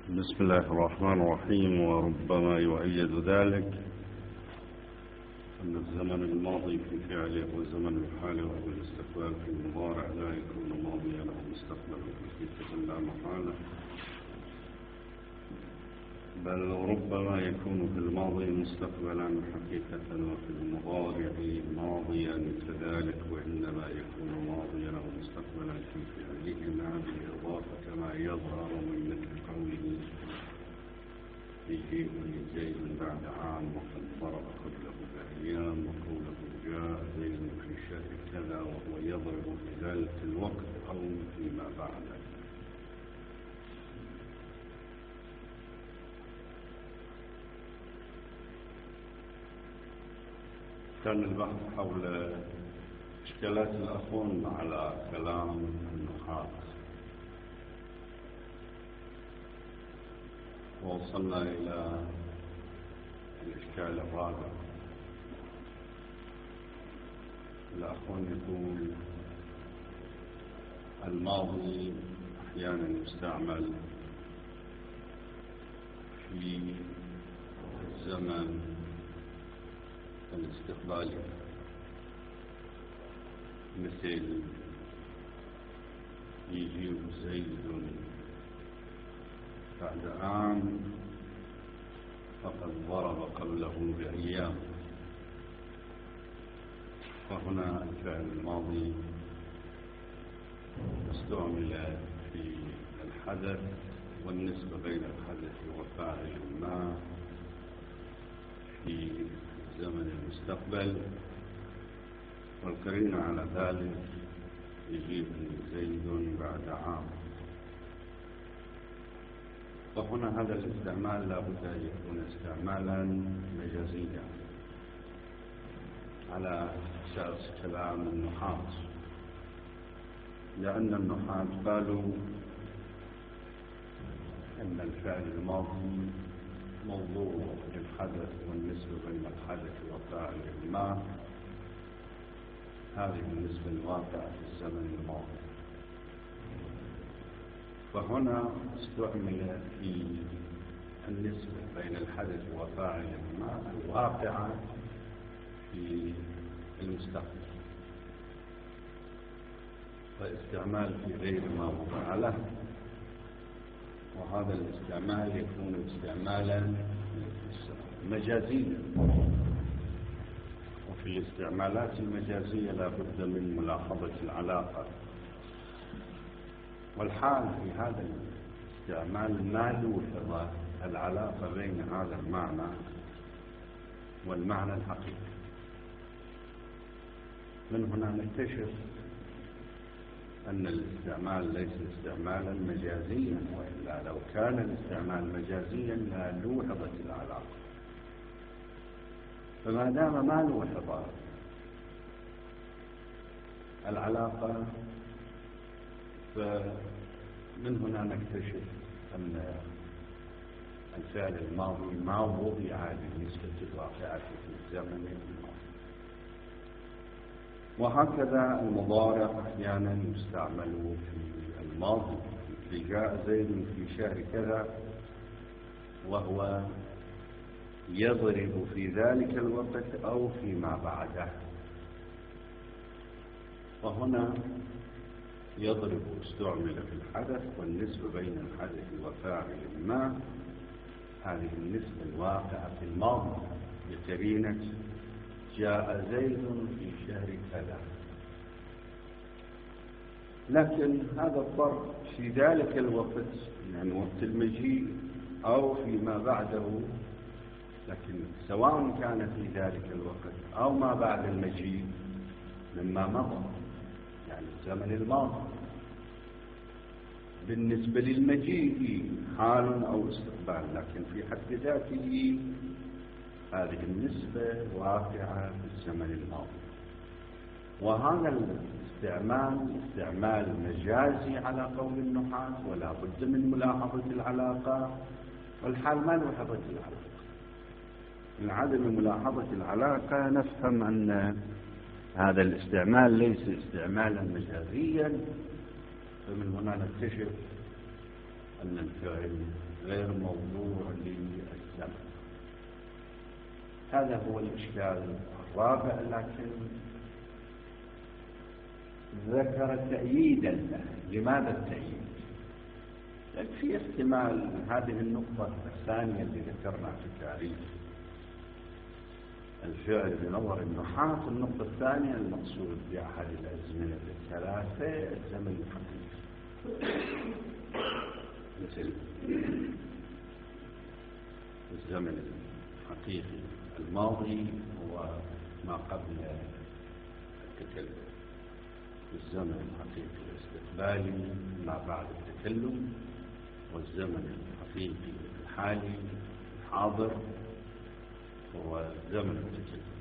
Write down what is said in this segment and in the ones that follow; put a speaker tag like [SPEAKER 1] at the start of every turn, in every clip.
[SPEAKER 1] بسم الله الرحمن الرحيم. وربما يؤيد ذلك أن الزمن الماضي في فعله والزمن الحالي والاستقبال في المضارع لا يكون ماضيا أو مستقبلا حقيقة لا محالة، بل ربما يكون في الماضي مستقبلا حقيقة وفي المضارع ماضيا كذلك، وإنما يكون ماضيا أو مستقبلا في فعله. هذه الإضافة كما يظهر من مثل قوله يجيء زيد بعد عام وقد ضرب قبله بأيام، وقوله جاء زيد في شهر كذا وهو يضرب في ذلك الوقت أو فيما بعده. كان البحث حول إشكالات الأخون على كلام النحاة، ووصلنا إلى الإشكال الرابع. الأخون يقول الماضي أحيانا يستعمل في الزمن الاستقبالي، مثل يجيء زيد بعد عام فقد ضرب قبله بأيام. فهنا الفعل الماضي استعمل في الحدث والنسبة بين الحدث وفاعل ما في زمن المستقبل، والقرينة على ذلك يجيء زيد بعد عام. فهنا هذا الاستعمال لا بد أن يكون استعمالا مجازيا على أساس كلام النحاة، لأن النحاة قالوا أن الفعل الماضي موضوع للحدث والنسبة بين الحدث وفاعل ما، هذه النسبة الواقعة في الزمن الماضي. فهنا استعمل في النسبة بين الحدث وفاعل ما الواقعة في المستقبل، فاستعمال في غير ما وقع له، وهذا الاستعمال يكون استعمالا مجازيا. وفي الاستعمالات المجازية لا بد من ملاحظة العلاقة، والحال في هذا الاستعمال ما لوحظ العلاقة بين هذا المعنى والمعنى الحقيقي. من هنا نكتشف أن الاستعمال ليس استعمالا مجازيا، وإلا لو كان الاستعمال مجازيا لا لوحظت العلاقة. فما دام ما لوحظ العلاقة، فمن هنا نكتشف أن الفعل الماضي ما وضع للنسبة الواقعة في الزمن الماضي. وهكذا المضارع أحيانا يستعمل في الماضي، مثل جاء زيد في شهر كذا وهو يضرب في ذلك الوقت أو فيما بعده. فهنا يضرب استعمل في الحدث والنسبة بين الحدث وفاعل ما، هذه النسبة الواقعة في الماضي بقرينة جاء زيد في شهر كذا. لكن هذا الضرب في ذلك الوقت، يعني وقت المجيء أو فيما بعده، لكن سواء كان في ذلك الوقت أو ما بعد المجيء مما مضى، يعني الزمن الماضي، بالنسبة للمجيء حال أو استقبال، لكن في حد ذاته هذه النسبة واقعة في الزمن الماضي. وهذا الاستعمال استعمال مجازي على قول النحاة، ولا بد من ملاحظة العلاقة، والحال ما لوحظت العلاقة. من عدم ملاحظة العلاقة نفهم أن هذا الاستعمال ليس استعمالا مجازيا. فمن هنا نكتشف أن الفعل غير موضوع للزمن. هذا هو الإشكال الرابع، لكن ذكر تأييدا له. لماذا التأييد؟ لأن في احتمال هذه النقطة الثانية اللي ذكرنا في تعريف الفعل بنظر النحاة، النقطة الثانية المقصود بأحد الأزمنة الثلاثة الزمن الحقيقي، مثل الزمن الحقيقي الماضي هو ما قبل التكلم، الزمن الحقيقي الاستقبالي ما بعد التكلم، والزمن الحقيقي الحالي الحاضر هو زمن التكلم.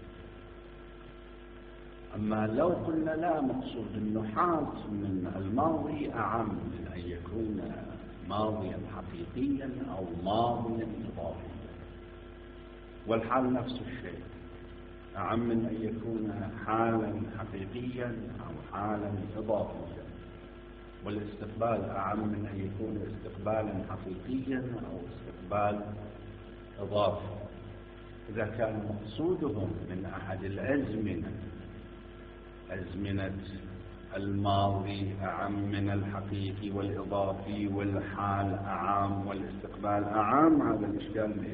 [SPEAKER 1] أما لو قلنا لا، مقصود النحاة من الماضي أعم من أن يكون ماضيا حقيقيا أو ماضيا إضافيا، والحال نفس الشيء، أعم من أن يكون حالا حقيقيا أو حالا إضافيا، والاستقبال أعم من أن يكون استقبالا حقيقيا أو استقبال إضافي. إذا كان مقصودهم من أحد الأزمنة أزمنة الماضي أعم من الحقيقي والإضافي، والحال أعم والاستقبال أعم، هذا الإشكال ليه؟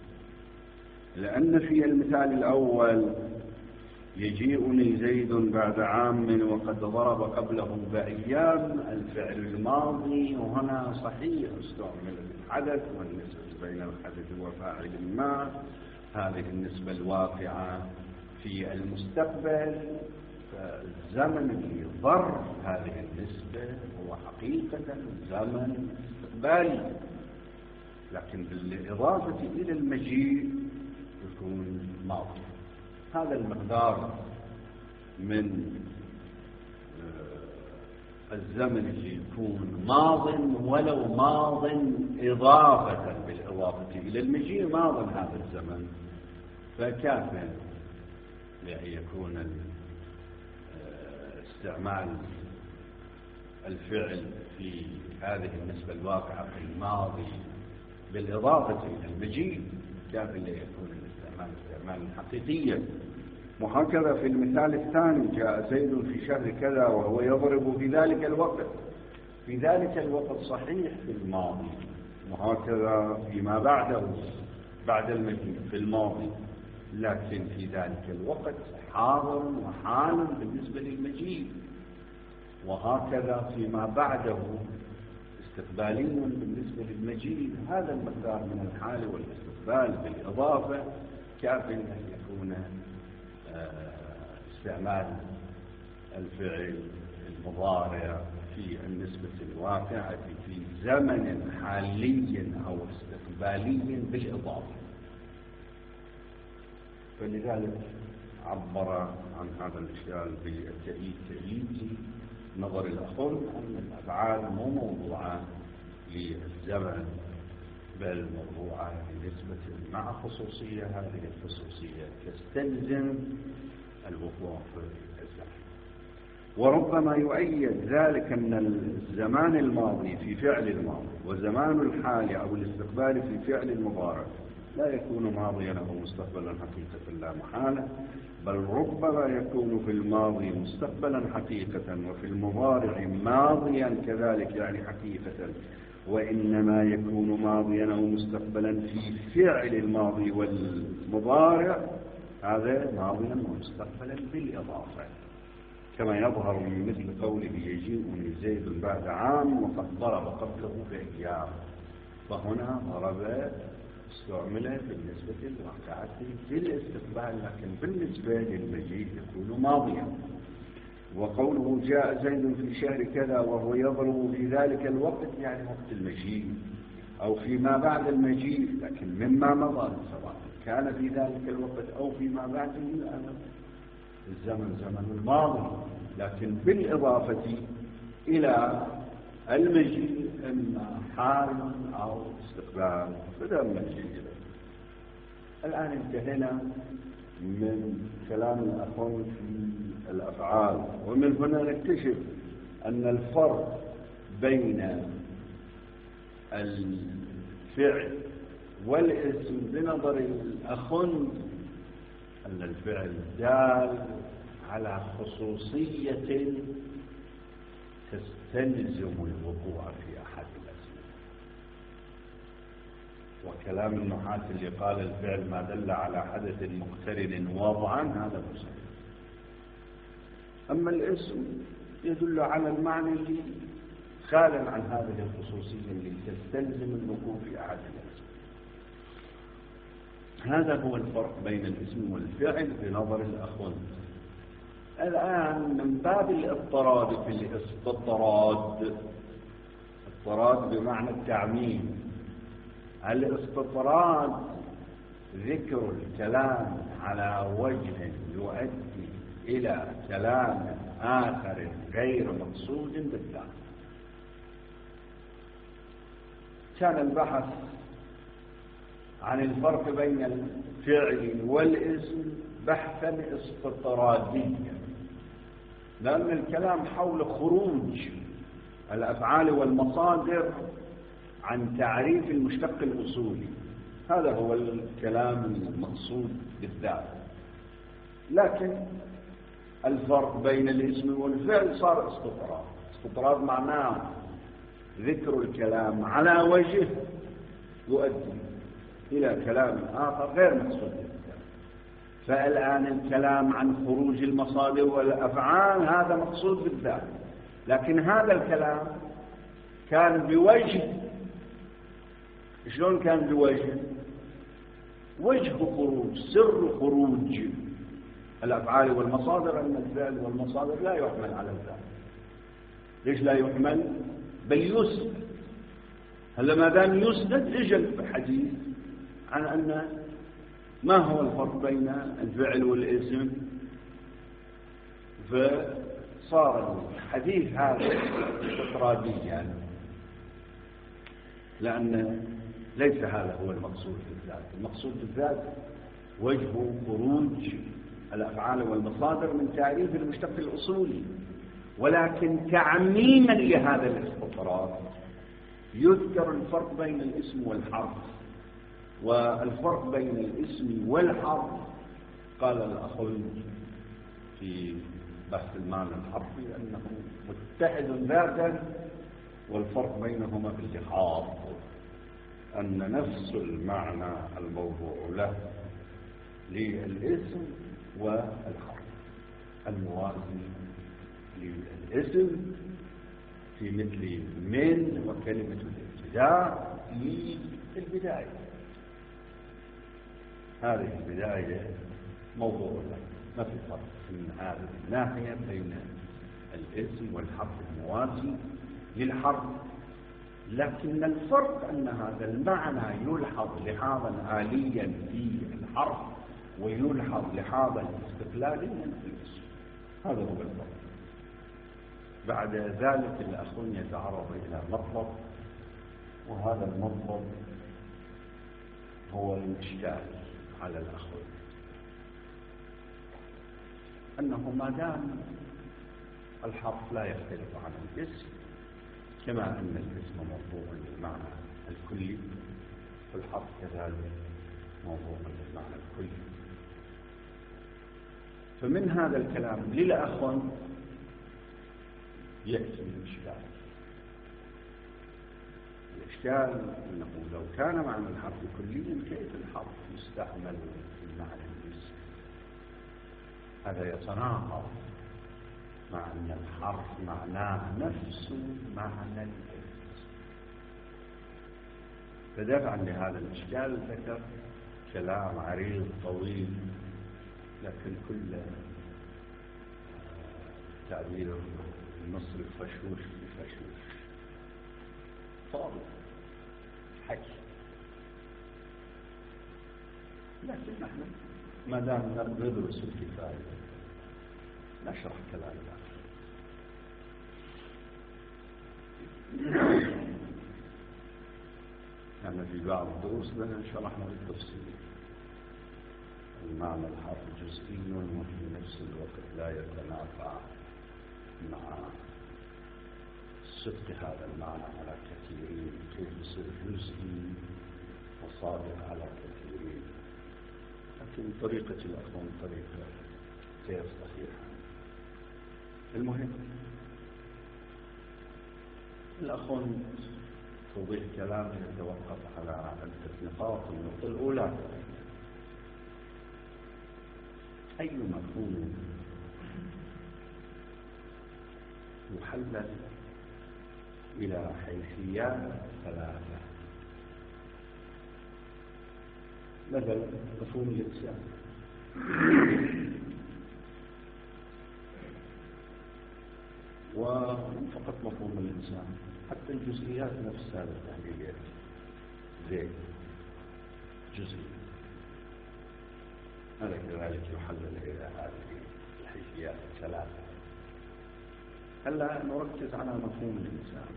[SPEAKER 1] لأن في المثال الأول يجيئني زيد بعد عام وقد ضرب قبله بأيام، الفعل الماضي وهنا صحيح استعمل الحدث والنسبة بين الحدث وفاعل ما، هذه النسبة الواقعة في المستقبل، فالزمن اللي ضر هذه النسبة هو حقيقة زمن استقبالي، لكن بالإضافة إلى المجيء يكون ماضي. هذا المقدار من الزمن اللي يكون ماض، ولو ماض إضافة بالإضافة إلى المجيء ماض هذا الزمن، فكافٍ لأن يكون استعمال الفعل في هذه النسبة الواقعة في الماضي بالإضافة إلى المجيء كافٍ ليكون الاستعمال استعمالا حقيقيا. وهكذا في المثال الثاني جاء زيد في شهر كذا وهو يضرب في ذلك الوقت، في ذلك الوقت صحيح في الماضي، وهكذا فيما بعده بعد المجيء في الماضي، لكن في ذلك الوقت حاضر وحال بالنسبة للمجيء، وهكذا فيما بعده استقبالي بالنسبة للمجيء. هذا المقدار من الحال والاستقبال بالإضافة كافٍ أن يكون استعمال الفعل المضارع في النسبة الواقعة في زمن حالي أو استقبالي بالإضافة. فلذلك عبر عن هذا الإشكال بالتأييد، تأييد نظر الأخر أن الأفعال مو موضوعة للزمن بل موضوعة بنسبة مع خصوصية، هذه الخصوصية تستلزم الوقوع في الزمن. وربما يؤيد ذلك أن الزمان الماضي في فعل الماضي وزمان الحال أو الاستقبال في فعل المضارع لا يكون ماضيا أو مستقبلا حقيقة لا محالة، بل ربما يكون في الماضي مستقبلا حقيقة وفي المضارع ماضيا كذلك يعني حقيقة، وإنما يكون ماضيا أو مستقبلا في فعل الماضي والمضارع هذا ماضيا ومستقبلا بالإضافة، كما يظهر من مثل قوله يجيئني زيد بعد عام وقد ضرب قبله بأيام، فهنا ضرب استعمل بالنسبة للواقعة في الاستقبال، لكن بالنسبة للمجيء يكون ماضيا. وقوله جاء زيد في شهر كذا وهو يضرب في ذلك الوقت يعني وقت المجيء أو فيما بعد المجيء، لكن مما مضى سواء كان في ذلك الوقت أو فيما بعده الزمن زمن الماضي، لكن بالإضافة إلى المجيء إما حال أو استقبال بدل المجيء. الآن انتهينا من كلام الأخوان في الأفعال، ومن هنا نكتشف أن الفرق بين الفعل الفعل والاسم بنظر الأخن أن الفعل دال على خصوصية تستلزم الوقوع في أحد الأسماء. وكلام النحاة اللي قال الفعل ما دل على حدث مقترن وضعا هذا مصحيح. أما الاسم يدل على المعنى اللي خالا عن هذه الخصوصية اللي تستلزم الوقوع في أحد الأسماء. هذا هو الفرق بين الاسم والفعل بنظر الأخوان. الآن من باب الاضطراد في الاستطراد، اضطراد بمعنى التعميم. الاستطراد ذكر الكلام على وجه يؤدي إلى كلام آخر غير مقصود بالذات. كان البحث عن الفرق بين الفعل والاسم بحثا استطراديا، لأن الكلام حول خروج الأفعال والمصادر عن تعريف المشتق الأصولي، هذا هو الكلام المقصود بالذات. لكن الفرق بين الاسم والفعل صار استطراد. استطراد معناه ذكر الكلام على وجه يؤدي إلى كلام آخر غير مقصود بالذات. فالآن الكلام عن خروج المصادر والأفعال هذا مقصود بالذات، لكن هذا الكلام كان بوجه. شلون كان بوجه؟ وجه خروج، سر خروج الأفعال والمصادر أن الفعل والمصادر لا يحمل على الذات. ليش لا يحمل؟ بل يسند. هلا ما دام يسند اجل حديث عن أن ما هو الفرق بين الفعل والاسم، فصار الحديث هذا استطراديا، لأن ليس هذا هو المقصود بالذات. المقصود بالذات وجه خروج الأفعال والمصادر من تعريف المشتق الأصولي، ولكن تعميما لهذا الاستطراد يذكر الفرق بين الاسم والحرف. والفرق بين الاسم والحرف قال الأخوي في بحث المعنى الحرفي أنه متحد ذاتا، والفرق بينهما في اللحاظ أن نفس المعنى الموضوع له للاسم والحرف الموازي للاسم في مثل من وكلمة الابتداء في البداية. هذه البداية موضوع له، ما في فرق من هذه الناحية بين الاسم والحرف الموازي للحرف. لكن الفرق أن هذا المعنى يلحظ لحاظا آليا في الحرف ويلحظ لحاظا استقلاليا في الاسم. هذا هو الفرق. بعد ذلك الأخون يتعرض إلى مطلب، وهذا المطلب هو الإشكال على الأخون، أنه ما دام الحرف لا يختلف عن الاسم، كما أن الاسم موضوع للمعنى الكلي، فالحرف كذلك موضوع للمعنى الكلي. فمن هذا الكلام للأخون يأتي الإشكال. الإشكال أنه لو كان معنى الحرف كليا كيف الحرف يستعمل في معنى الاسم؟ هذا يتناقض مع أن الحرف معناه نفس معنى الاسم. فدفعا لهذا الإشكال ذكر كلام عريض طويل، لكن كل تعبير المصري فشوش بفشوش، فاضي حكي. لكن نحن ما دام ندرس الكفاية نشرح كلام الآخر. يعني في بعض الدروس لنا شرحنا بالتفصيل المعنى الحرف جزئي وفي نفس الوقت لا يتنافع مع صدق هذا المعنى على كثيرين. كيف يصير جزئي الصادق على كثيرين، لكن طريقة الأخوان طريقة غير صحيحة. المهم الأخوان توضيح كلامه يتوقف على عدة نقاط. النقطة الأولى: أي مفهوم يحلل إلى حيثيات ثلاثة. مثلا مفهوم الإنسان، ومو فقط مفهوم الإنسان، حتى الجزئيات نفسها التحليلية زي جزئي، هذا كذلك يحلل إلى هذه الحيثيات الثلاثة. هلا نركز على مفهوم الإنسان.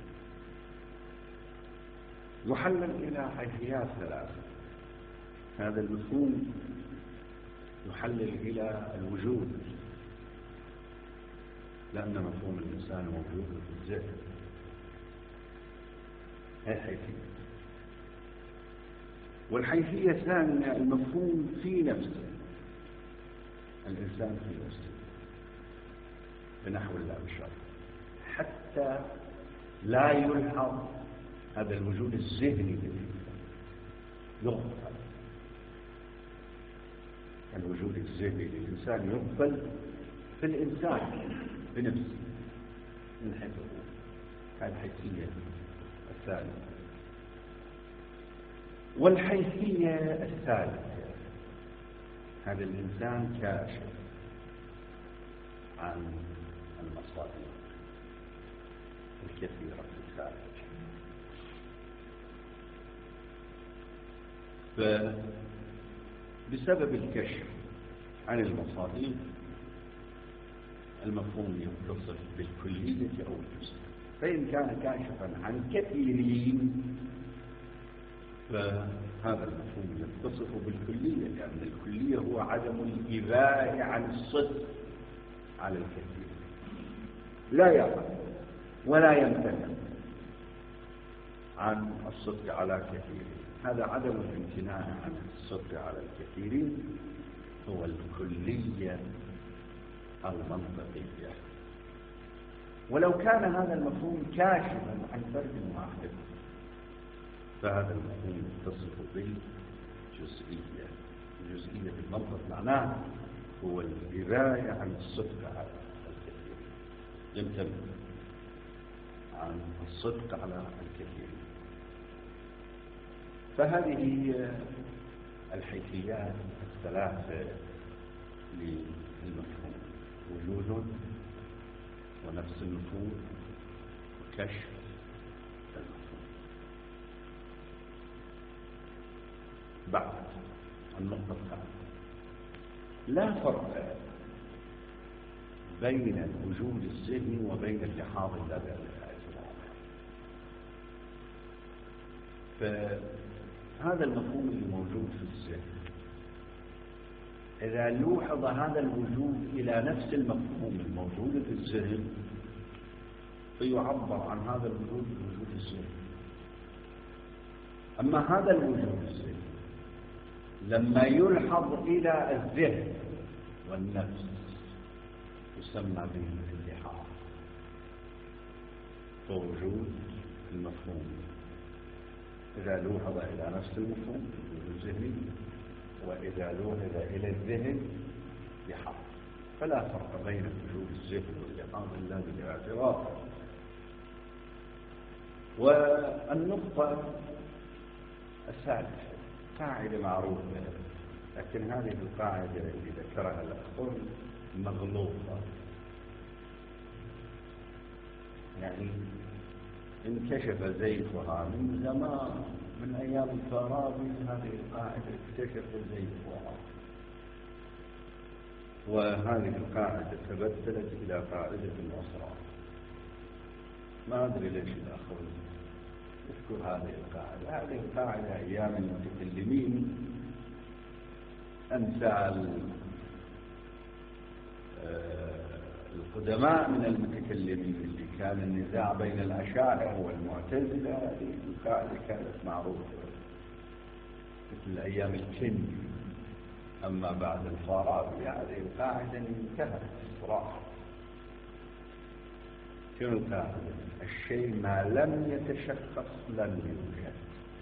[SPEAKER 1] يحلل إلى حيثيات ثلاثة. هذا المفهوم يحلل إلى الوجود، لأن مفهوم الإنسان موجود في الذهن، هي حيثية. والحيثية الثانية المفهوم في نفسه، الإنسان في نفسه بنحو الله بالشرع، حتى لا يلحظ هذا الوجود الذهني يغفل. الوجود الذهني للإنسان يغفل في الإنسان بنفسه من حيث هذه الحيثية الثالثة. والحيثية الثالثة هذا الإنسان كاشف عن المصادر الكثيرة في الخارج. فبسبب الكشف عن المصادر المفهوم يتصف بالكلية أو الجزء. فإن كان كاشفا عن كثيرين فهذا المفهوم يتصف بالكلية، لأن الكلية هو عدم الإباء عن الصدق على الكثير، لا يقع ولا يمتنع عن الصدق على كثيرين. هذا عدم الامتناع عن الصدق على الكثيرين هو الكلية المنطقية. ولو كان هذا المفهوم كاشفا عن فرد واحد فهذا المفهوم يتصف بالجزئية. الجزئية بالمنطق معناه هو الإباء عن الصدق على الكثير، يمتنع عن الصدق على الكثير. فهذه هي الحيثيات الثلاثة للمفهوم: وجود، ونفس المفهوم، وكشف المفهوم. بعد النقطة الثالثة: لا فرق بين الوجود الذهني وبين اللحاظ اللازم للإعتراف. فهذا المفهوم اللي موجود في الذهن إذا لوحظ هذا الوجود إلى نفس المفهوم الموجود في الذهن فيعبر عن هذا الوجود بالوجود الذهني. أما هذا الوجود الذهني لما يلحظ إلى الذهن والنفس يسمى بالالتحاق. فوجود المفهوم إذا لوحظ إلى نفس المفهوم الوجود الذهني، وإذا لوحظ إلى الذهن لحظ. فلا فرق بين وجود الذهن واللحاظ إلا بالاعتراف. والنقطة الثالثة قاعدة معروفة، لكن هذه القاعدة اللي ذكرها الأخوة مغلوطة. يعني انكشف زيفها من زمان، من أيام الفارابي هذه القاعدة اكتشف زيفها، وهذه القاعدة تبدلت إلى قاعدة الأسرار. ما أدري ليش الأخوة اذكر هذه القاعدة. هذه القاعدة أيام المتكلمين أمثال القدماء من المتكلمين اللي كان النزاع بين الأشاعرة والمعتزلة، هذه القاعدة كانت معروفة. الأيام الكن. أما بعد الفارابي هذه القاعدة انتهت صراحة. شنو القاعدة؟ الشيء ما لم يتشخص لم يوجد.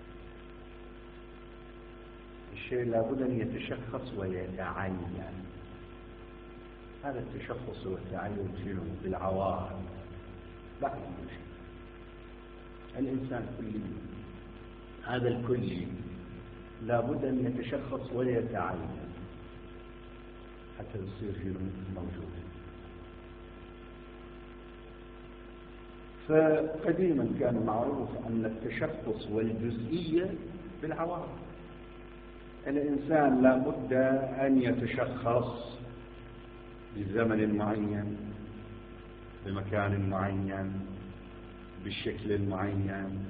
[SPEAKER 1] الشيء لابد أن يتشخص ويتعين. هذا التشخص والتعين شنو؟ بالعوارض. بعد شيء الإنسان كلي، هذا الكلي لابد أن يتشخص ويتعين حتى يصير شنو؟ موجود. فقديما كان معروف أن التشخص والجزئية بالعوارض. الإنسان لابد أن يتشخص بزمن معين، بمكان معين، بالشكل معين،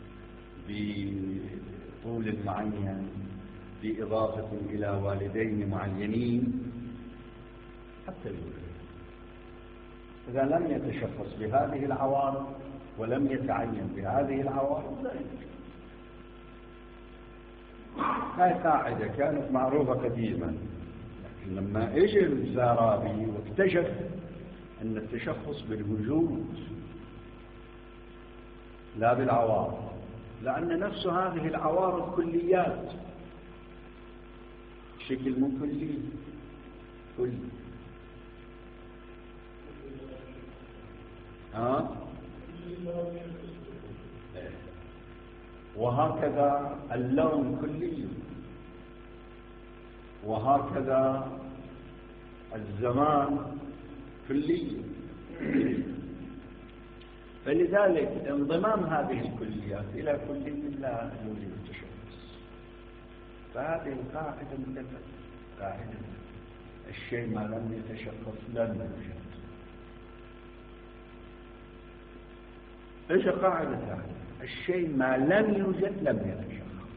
[SPEAKER 1] بطول معين، بإضافة إلى والدين معينين حتى يوجد. إذا لم يتشخص بهذه العوارض ولم يتعين بهذه العوارض لا يوجد. هاي قاعدة كانت معروفة قديما، لكن لما اجى الفارابي واكتشف أن التشخص بالوجود لا بالعوارض، لأن نفس هذه العوارض كليات، شكل مو كلي. وهكذا اللون كلي، وهكذا الزمان كلي. فلذلك انضمام هذه الكليات إلى كلي لا يوجد تشخص. فهذه القاعدة انتفت، قاعدة الشيء ما لم يتشخص لم يوجد. ايش قاعدة ثانية؟ الشيء ما لم يوجد لم يتشخص.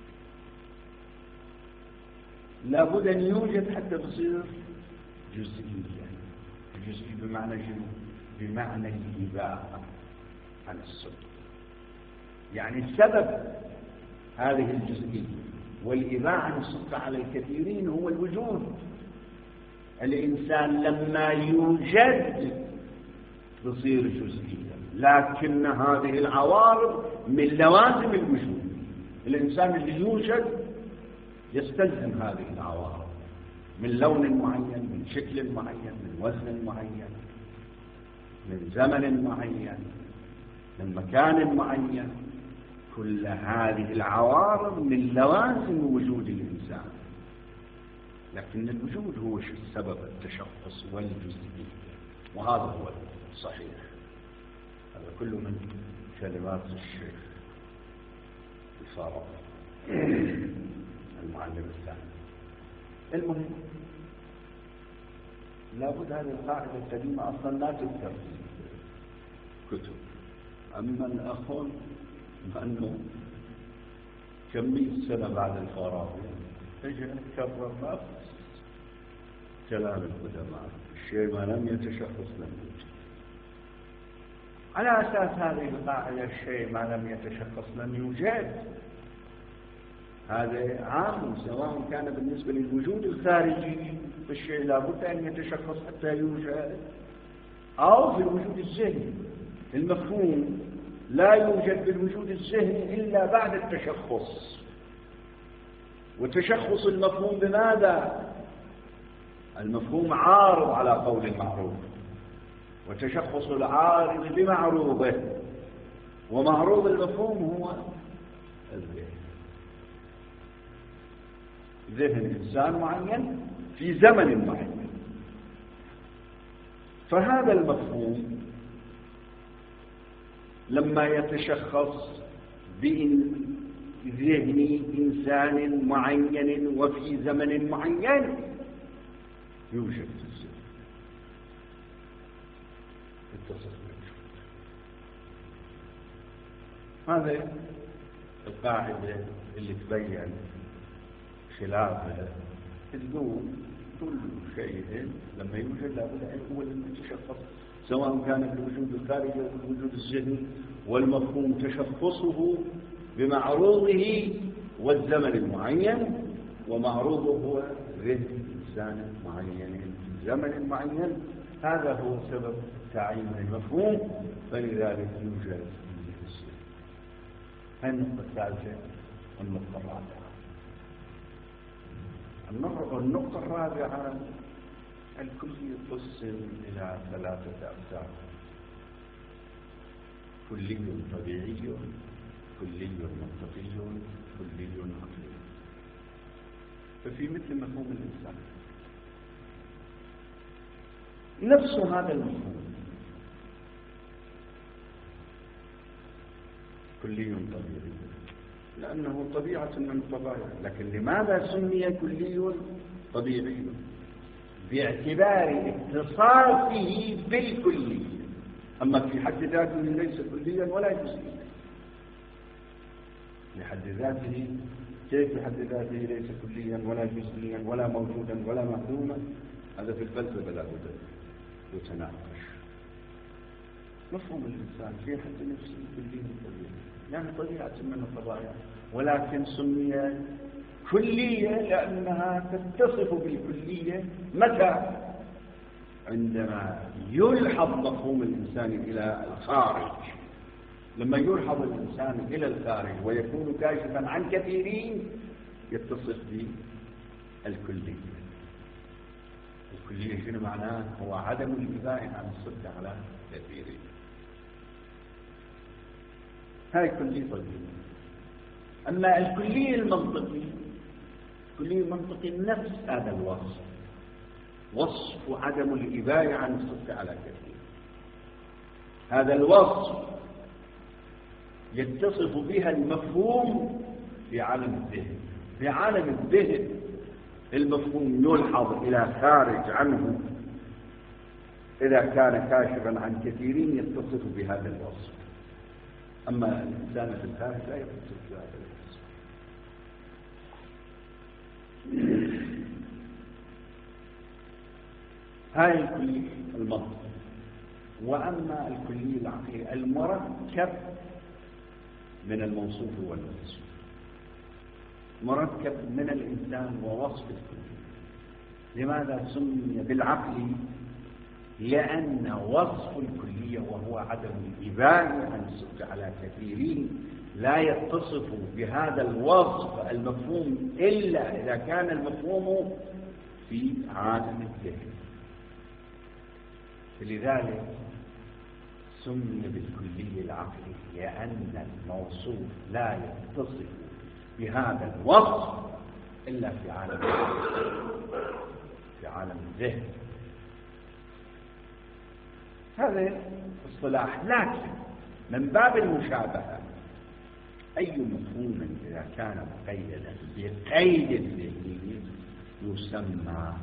[SPEAKER 1] لابد أن يوجد حتى يصير جزئيا. الجزئي بمعنى شنو؟ بمعنى الإباحة عن الصدق. يعني السبب هذه الجزئية والإباحة عن الصدق على الكثيرين هو الوجود. الإنسان لما يوجد يصير جزئيا، لكن هذه العوارض من لوازم الوجود. الإنسان اللي يوجد يستلزم هذه العوارض من لون معين، من شكل معين، من وزن معين، من زمن معين، من مكان معين. كل هذه العوارض من لوازم وجود الإنسان، لكن الوجود هو سبب التشخص والجزئية، وهذا هو الصحيح. هذا كله من كلمات الشيخ الفارابي المعلم الثاني. المهم لابد هذه القاعدة القديمة أصلا لا تذكر في كتب. أما الأخون أنه كمية سنة بعد الفارابي تجي نتكرر نفس كلام القدماء، الشيء ما لم يتشخص لم يوجد. على أساس هذه القاعدة الشيء ما لم يتشخص لم يوجد، هذا عام سواء كان بالنسبة للوجود الخارجي فالشيء لابد أن يتشخص حتى يوجد، أو في الوجود الذهني. المفهوم لا يوجد بالوجود الذهني إلا بعد التشخص. وتشخص المفهوم بماذا؟ المفهوم عارض على قول المعروف، وتشخص العارض بمعروضه، ومعروض المفهوم هو الذهن. ذهن إنسان معين في زمن معين. فهذا المفهوم لما يتشخص بذهن إنسان معين وفي زمن معين يوجد في الذهن، اتصل بالوجود. هذا القاعدة اللي تبين خلافها. تقول كل شيء لما يوجد لابد أن هو المتشخص، سواء كان في الوجود الخارجي أو في الوجود الذهني، والمفهوم تشخصه بمعروضه والزمن المعين، ومعروضه هو ذهن إنسان معين في زمن معين. هذا هو سبب تعيين المفهوم، فلذلك يوجد التفسير. النقطة الثالثة والنقطة الرابعة. النقطة الرابعة الكلي يقسم إلى 3 أقسام: كلي طبيعي، كلي منطقي، كلي عقلي. ففي مثل مفهوم الإنسان نفس هذا المفهوم كلي طبيعي لأنه طبيعة من الطبائع. لكن لماذا سمي كلي طبيعي؟ باعتبار اتصافه بالكلية. أما في حد ذاته ليس كليا ولا جزئيا. لحد ذاته كيف بحد ذاته ليس كليا ولا جزئيا ولا موجودا ولا معدوما؟ هذا في الفلسفة لا بد يتناقش. مفهوم الإنسان في حد نفسه كلي طبيعي، يعني طبيعة من الطبائع، ولكن سمي كلية لأنها تتصف بالكلية. متى؟ عندما يلحظ مفهوم الإنسان إلى الخارج. لما يلحظ الإنسان إلى الخارج ويكون كاشفا عن كثيرين يتصف بالكلية. الكلية شنو معناه؟ هو عدم الإباء عن الصدق على كثيرين. هاي كلية طبيعية. أما الكلية المنطقي، الكلية المنطقي نفس هذا الوصف، وصف عدم الإباء عن الصدق على كثير. هذا الوصف يتصف بها المفهوم في عالم الذهن. في عالم الذهن المفهوم يلحظ إلى خارج عنه إذا كان كاشفا عن كثيرين يتصف بهذا الوصف. أما الإنسان في الخارج لا يتصف بهذا الوصف. هاي الكلية المنطق. وأما الكلية العقلية المركب من الموصوف والموصوف، مركب من الإنسان ووصف الكلية. لماذا سمي بالعقل؟ لأن وصف الكلية وهو عدم الإباء عن الصدق على كثيرين لا يتصف بهذا الوصف المفهوم إلا إذا كان المفهوم في عالم الذهن. فلذلك سمي بالكلية العقلي لأن الموصوف لا يتصف بهذا الوصف إلا في عالم الذهن. هذا اصطلاح. لكن من باب المشابهة أي مفهوم إذا كان مقيدا بقيد الذهني يسمى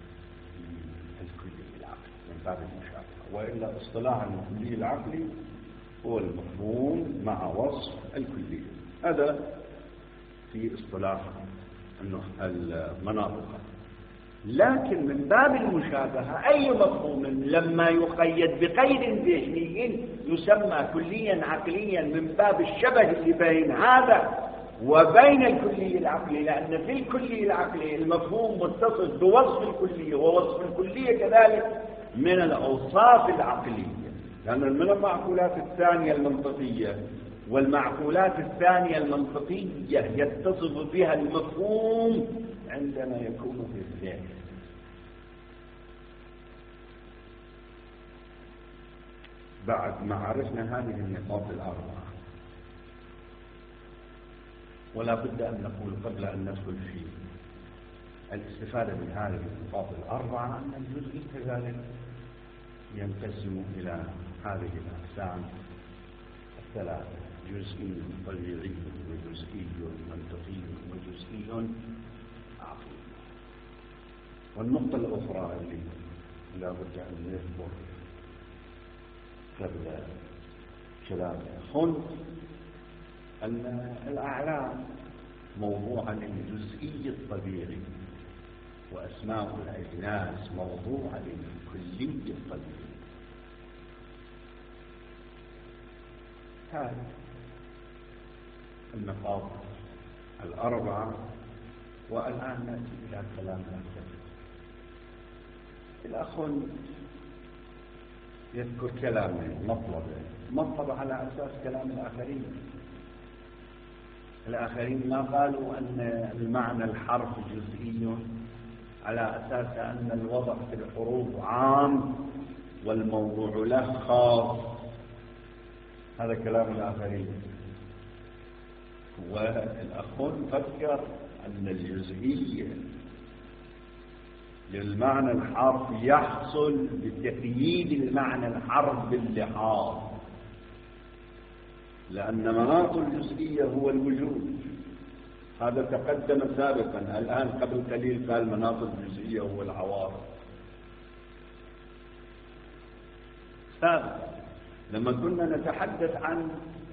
[SPEAKER 1] الكلية العقلي من باب المشابهة. وإلا اصطلاح الكلية العقلي هو المفهوم مع وصف الكلية. هذا في اصطلاح المناطق. لكن من باب المشابهة أي مفهوم لما يقيد بقيد ذهني يسمى كليا عقليا من باب الشبه اللي بين هذا وبين الكلية العقلية. لأن في الكلية العقلية المفهوم متصف بوصف الكلية، ووصف الكلية كذلك من الأوصاف العقلية. لأن من المعقولات الثانية المنطقية، والمعقولات الثانية المنطقية يتصف بها المفهوم عندما يكون في الذهن. بعد ما عرفنا هذه النقاط الأربعة، ولا بد أن نقول قبل أن ندخل في الاستفادة من هذه النقاط الأربعة أن الجزء كذلك ينقسم إلى هذه الأقسام الثلاثة: جزئي طبيعي، وجزئي منطقي، وجزئي عقلي. والنقطة الأخرى اللي لا بد أن نذكر قبل كلام أخونا أن الأعلام موضوعا للجزئي الطبيعي، وأسماء الأجناس موضوعا للكلي الطبيعي. هذه النقاط الأربعة. والآن نأتي إلى كلام الآخر. الأخ يذكر كلامه مطلب على أساس كلام الآخرين. الآخرين ما قالوا أن المعنى الحرف جزئي على أساس أن الوضع في الحروف عام والموضوع له خاص. هذا كلام الآخرين. والأخ فكر أن الجزئية للمعنى الحرف يحصل بتقييد المعنى الحرف باللحاظ، لأن مناط الجزئية هو الوجود. هذا تقدم سابقا. الآن قبل قليل قال مناط الجزئية هو العوارض. سابقا لما كنا نتحدث عن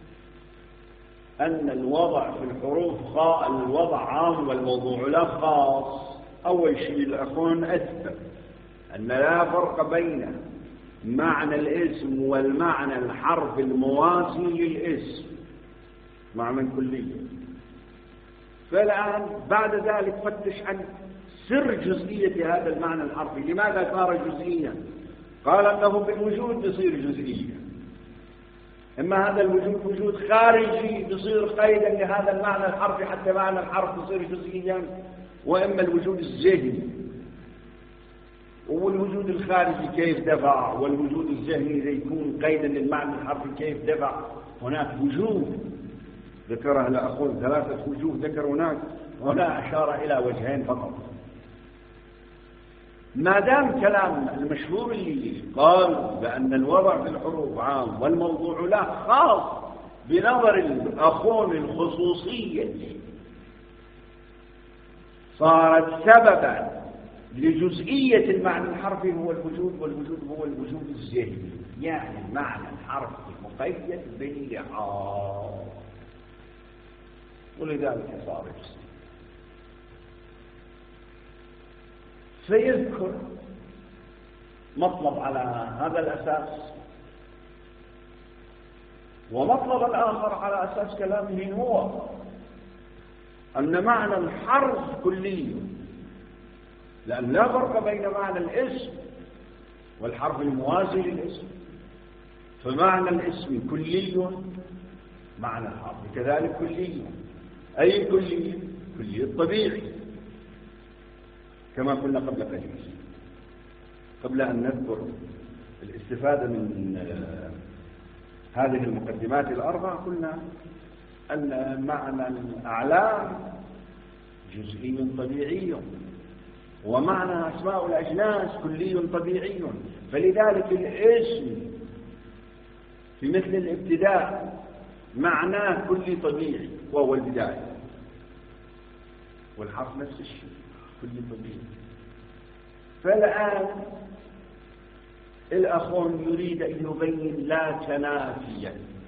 [SPEAKER 1] أن الوضع في الحروف الوضع عام والموضوع له خاص، أول شيء الأخون أثبت أن لا فرق بين معنى الاسم والمعنى الحرف الموازي للاسم، معنى كلي. فالآن بعد ذلك فتش عن سر جزئية هذا المعنى الحرفي. لماذا صار جزئيا؟ قال أنه بالوجود يصير جزئيا. إما هذا الوجود وجود خارجي يصير قيدا لهذا المعنى الحرفي حتى معنى الحرف يصير جزئيا، وإما الوجود الذهني. والوجود الخارجي كيف دفع، والوجود الذهني إذا يكون قيدا للمعنى الحرفي كيف دفع. هناك وجود ذكرها الأخوان 3 وجوه ذكر هنا أشار إلى وجهين فقط. ما دام كلام المشهور اللي قال بأن الوضع في الحروف عام والموضوع له خاص بنظر الأخون الخصوصية، صارت سببا لجزئية المعنى الحرفي هو الوجود، والوجود هو الوجود الذهني، يعني المعنى الحرفي مقيد باللحاظ، ولذلك صار جزئي. فيذكر مطلب على هذا الأساس، ومطلب الآخر على أساس كلامه هو أن معنى الحرف كلي، لأن لا فرق بين معنى الاسم والحرف الموازي للاسم. فمعنى الاسم كلي، معنى الحرف كذلك كلي. أي كلي؟ كلي الطبيعي، كما قلنا قبل قليل. قبل أن نذكر الاستفادة من هذه المقدمات الأربع، قلنا أن معنى الأعلام جزئي طبيعي، ومعنى أسماء الأجناس كلي طبيعي. فلذلك الاسم في مثل الابتداء معناه كلي طبيعي وهو البداية، والحرف نفس الشيء كلي طبيعي. فالآن الأخون يريد أن يبين لا تنافي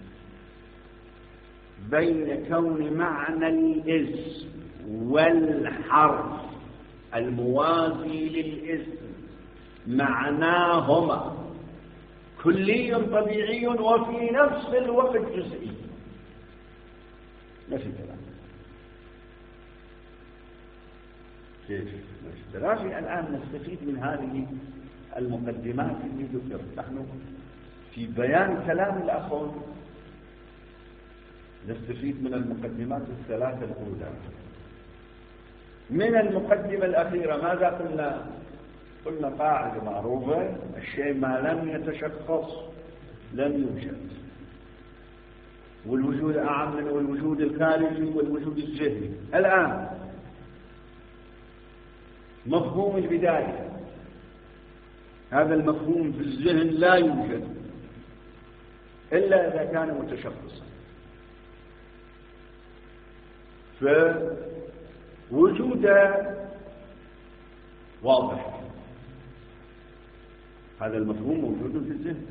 [SPEAKER 1] بين كون معنى الاسم والحرف الموازي للاسم معناهما كلي طبيعي وفي نفس الوقت جزئي. نفس الكلام. كيف؟ نفس الآن نستفيد من هذه المقدمات اللي ذكرت. نحن في بيان كلام الأخون نستفيد من المقدمات الثلاثة الأولى. من المقدمة الأخيرة ماذا قلنا؟ قلنا قاعدة معروفة: الشيء ما لم يتشخص لم يوجد، والوجود أعم من الوجود الخارجي والوجود الذهني. الآن مفهوم البداية، هذا المفهوم في الذهن لا يوجد إلا إذا كان متشخصا. فوجوده واضح، هذا المفهوم موجود في الذهن،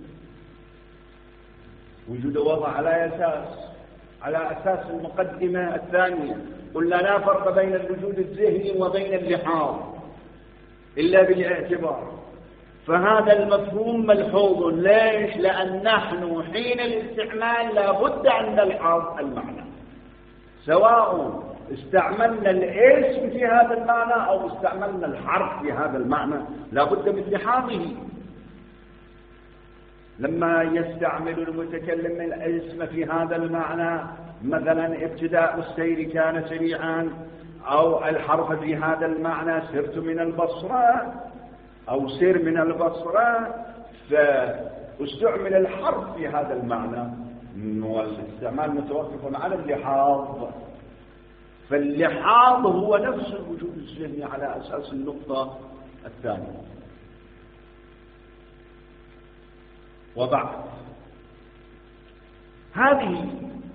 [SPEAKER 1] وجوده واضح على أساس المقدمة الثانية. قلنا لا فرق بين الوجود الذهني وبين اللحاظ إلا بالاعتبار. فهذا المفهوم ملحوظ. ليش؟ لأن نحن حين الاستعمال لا بد أن نلحظ المعنى، سواء استعملنا الاسم في هذا المعنى أو استعملنا الحرف في هذا المعنى لا بد من لحاظه. لما يستعمل المتكلم الاسم في هذا المعنى، مثلا ابتداء السير كان سريعا، أو الحرف في هذا المعنى سرت من البصرة أو سر من البصرة، فاستعمل الحرف في هذا المعنى، والاستعمال متوقف على اللحاظ. فاللحاظ هو نفس الوجود الذهني على أساس النقطة الثانية. وبعد هذه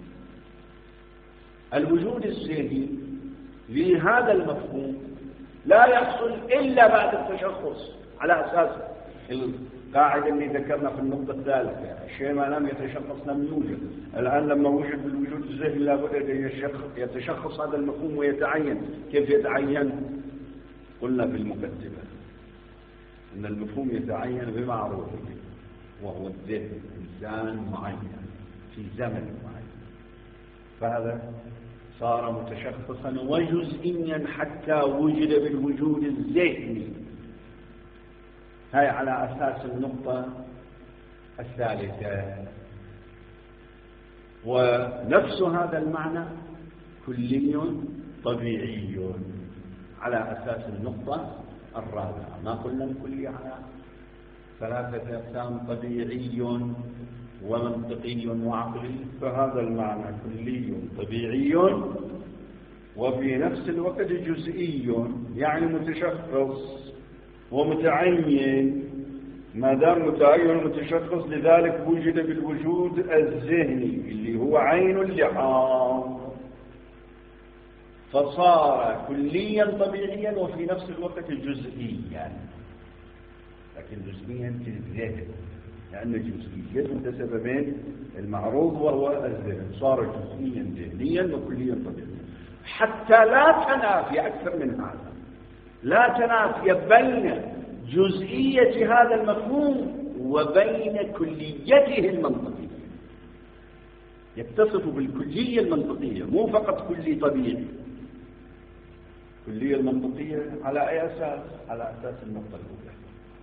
[SPEAKER 1] الوجود الذهني لهذا المفهوم لا يحصل إلا بعد التشخص على أساس القاعدة اللي ذكرنا في النقطة الثالثة: الشيء ما لم يتشخص لم يوجد. الآن لما وجد بالوجود الذهني لابد أن يتشخص هذا المفهوم ويتعين. كيف يتعين؟ قلنا في المقدمة أن المفهوم يتعين بمعروفه، وهو الذهن، إنسان معين في زمن معين، فهذا صار متشخصا وجزئيا حتى وجد بالوجود الذهني. هاي على أساس النقطة الثالثة. ونفس هذا المعنى كلي طبيعي على أساس النقطة الرابعة. ما قلنا الكلي على ثلاثة أقسام: طبيعي ومنطقي وعقلي. فهذا المعنى كلي طبيعي وفي نفس الوقت جزئي، يعني متشخص ومتعين. ما دام متعين متشخص، لذلك وجد بالوجود الذهني اللي هو عين اللحاظ، فصار كليا طبيعيا وفي نفس الوقت جزئيا. لكن جزئيا في الذهن، لأن جزئيته بسببين: المعروض وهو الذهن، صار جزئيا ذهنيا وكليا طبيعيا، حتى لا تنافي أكثر من هذا، لا تنافي بين جزئية هذا المفهوم وبين كليته المنطقية. يتصف بالكلية المنطقية، مو فقط كلي طبيعي. الكلية المنطقية على أي أساس؟ على أساس النقطة الأولى.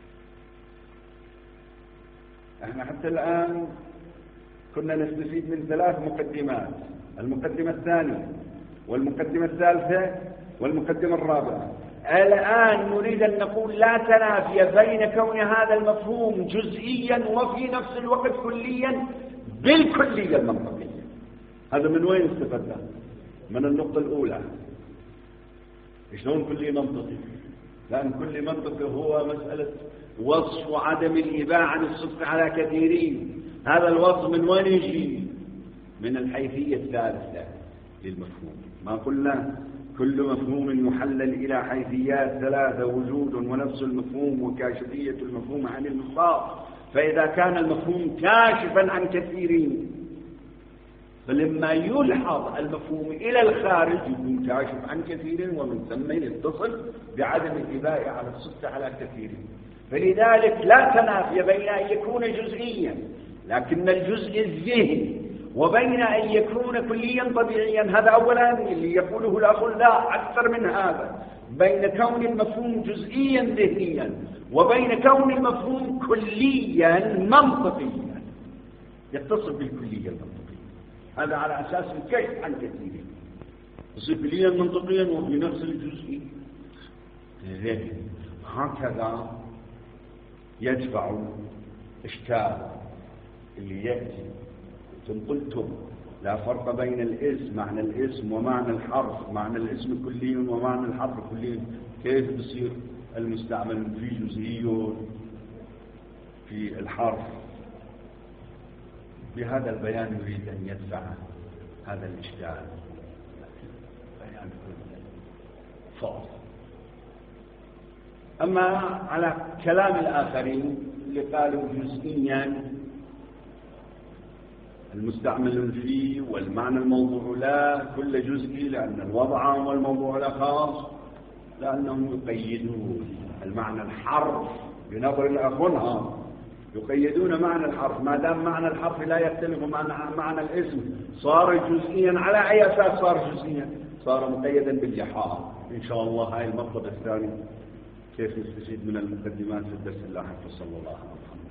[SPEAKER 1] احنا حتى الآن كنا نستفيد من 3 مقدمات: المقدمة الثانية والمقدمة الثالثة والمقدمة الرابعة. الآن نريد أن نقول لا تنافي بين كون هذا المفهوم جزئيا وفي نفس الوقت كليا بالكلية المنطقية. هذا من وين استفدنا؟ من النقطة الأولى. شلون كلي منطقي؟ لأن كل منطقي هو مسألة وصف عدم الإباحة عن الصدق على كثيرين. هذا الوصف من وين يجي؟ من الحيثية الثالثة للمفهوم. ما قلنا كل مفهوم يحلل إلى حيثيات 3: وجود ونفس المفهوم وكاشفية المفهوم عن المخاط. فإذا كان المفهوم كاشفا عن كثيرين، فلما يلحظ المفهوم إلى الخارج يكون كاشف عن كثير، ومن ثم يتصل بعدم الإباء على الصدق على كثيرين. فلذلك لا تنافي بين أن يكون جزئيا لكن الجزء الذهني وبين أن يكون كليا طبيعيا. هذا أولا اللي يقوله الأخ. لا، أكثر من هذا: بين كون المفهوم جزئيا ذهنيا وبين كون المفهوم كليا منطقيا، يتصل بالكلية المنطقية. هذا على أساس الكشف عن كثيرين، يصير كليا منطقيا وفي نفس الجزء ذهني. هكذا يدفع إشكال اللي يأتي. ثم قلتم لا فرق بين الاسم، معنى الاسم ومعنى الحرف، معنى الاسم كلي ومعنى الحرف كلي. كيف بصير المستعمل في جزئي في الحرف؟ بهذا البيان يريد أن يدفع هذا الإشكال. بيان فاضل. أما على كلام الآخرين اللي قالوا جزئيا المستعمل فيه والمعنى الموضوع له كل جزئي، لأن الوضع عام والموضوع له خاص، لأنهم يقيدون المعنى الحرف بنظر الأخونها، يقيدون معنى الحرف. ما دام معنى الحرف لا يختلف معنى الاسم، صار جزئيا. على أي أساس صار جزئيا؟ صار مقيدا بالإيحاء. إن شاء الله هاي المطلب الثاني كيف نستفيد من المقدمات في الدرس اللاحق. صلى الله عليه وسلم.